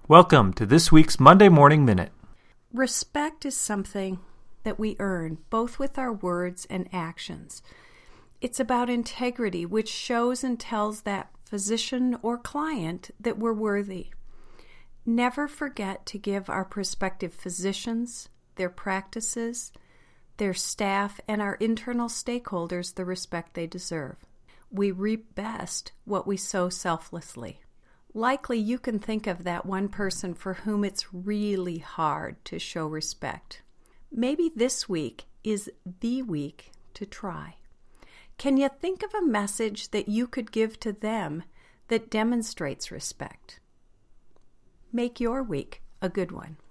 Welcome to this week's Monday Morning Minute. Respect is something that we earn both with our words and actions. It's about integrity, which shows and tells that physician or client that we're worthy. Never forget to give our prospective physicians, their practices, their staff, and our internal stakeholders the respect they deserve. We reap best what we sow selflessly. Likely you can think of that one person for whom it's really hard to show respect. Maybe this week is the week to try. Can you think of a message that you could give to them that demonstrates respect? Make your week a good one.